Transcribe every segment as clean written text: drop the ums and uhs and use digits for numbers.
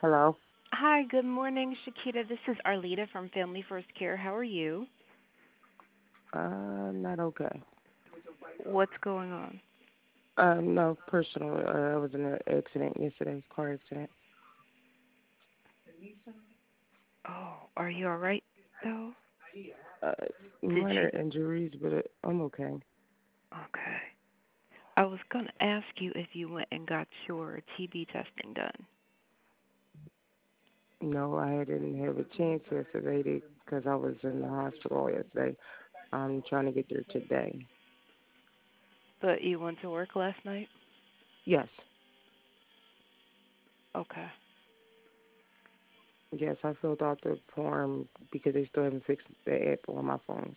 Hello. Hi, good morning, Shakita. This is Arlita from Family First Care. How are you? Not okay. What's going on? No, personal. I was in an accident yesterday, car accident. Oh, are you all right though? Uh, Did Minor you? injuries, but I'm okay. Okay. I was going to ask you if you went and got your TB testing done, No, I didn't have a chance yesterday because I was in the hospital yesterday. I'm trying to get there today. but you went to work last night? Yes, Okay. yes, I filled out the form because they still haven't fixed the app on my phone.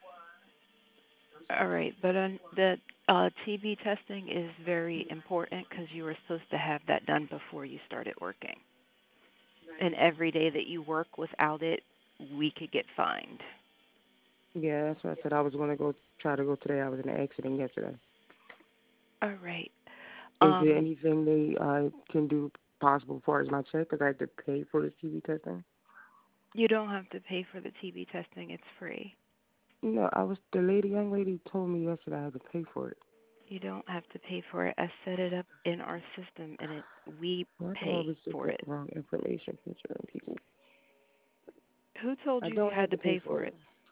All right, but the TB testing is very important because you were supposed to have that done before you started working. And every day that you work without it, we could get fined. Yeah, that's what I said. I was going to go try to go today. I was in an accident yesterday. All right. Is there Um, anything they can do possible as far as my check? Because I had to pay for the TV testing. You don't have to pay for the TB testing, it's free. No, young lady told me yesterday I had to pay for it. You don't have to pay for it. I set it up in our system and we Well, I thought I pay was just for getting it. wrong information from certain people. Who told I you you don't had have to to pay pay for for it. it?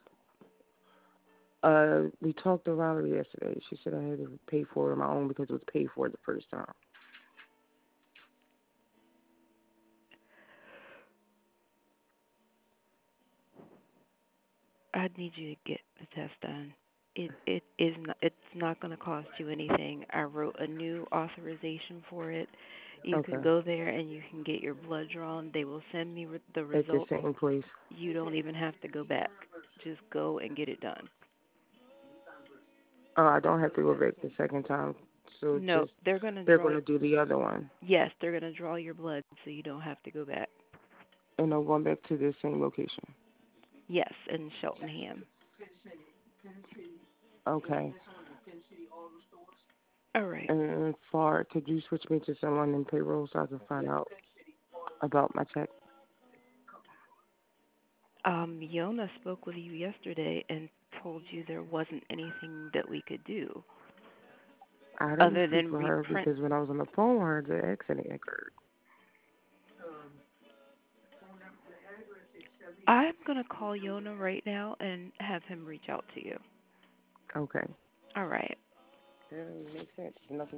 We talked to Valerie yesterday. She said I had to pay for it on my own because it was paid for the first time. I'd need you to get the test done. It's not going to cost you anything. I wrote a new authorization for it. You can Okay. go there and you can get your blood drawn. They will send me the At the results. same place. You don't even have to go back. Just go and get it done. Oh, I don't have to go back the second time. So No, just they're going to they're draw. gonna do the other one, Yes, they're going to draw your blood so you don't have to go back. and I'm going back to the same location. Yes, in Cheltenham. Okay. All right. And far, could you switch me to someone in payroll so I can find out about my check? Yona spoke with you yesterday and told you there wasn't anything that we could do I didn't other speak than with her reprint. because when I was on the phone with her, the accident occurred. I'm going to call Yona right now and have him reach out to you. Okay. All right. That doesn't make sense. Nothing